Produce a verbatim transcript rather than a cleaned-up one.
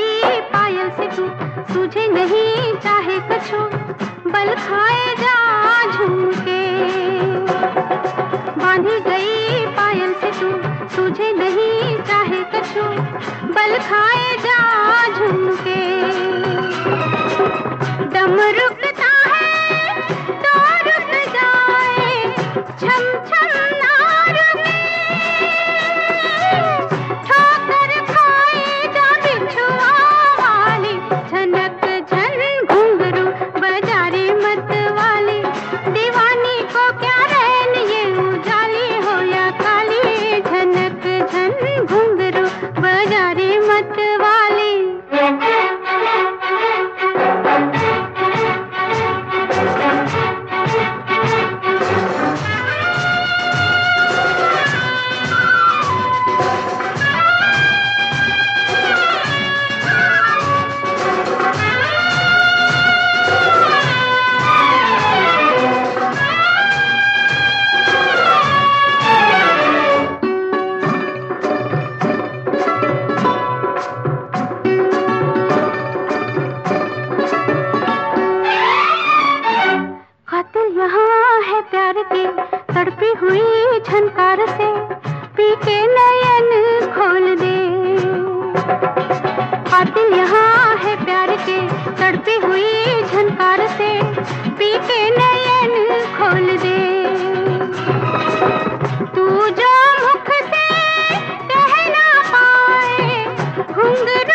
गई पायल से तू, सूझे नहीं चाहे कछु, बल खाए जा झुमके। बांधी गई पायल से तू, सूझे नहीं चाहे कछु, बल खाए जा झुमके। दम रुकता है तो रुक जाए, छम छम ना रुके, ठोकर खाए जा बिछुआ वाली, झनक झन घुंघरू बजारे मत वाली। दीवानी को क्या रैन ये उजाली हो या काली, झनक झन घुंघरू बजारे मत वाली। यहाँ है प्यार की तड़पी हुई झनकार से, पी के नयन खोल दे। कातिल यहाँ है प्यार के तड़पी हुई झनकार से, पी के नयन खोल दे। तू जो मुख से कह ना पाए, घुंघरू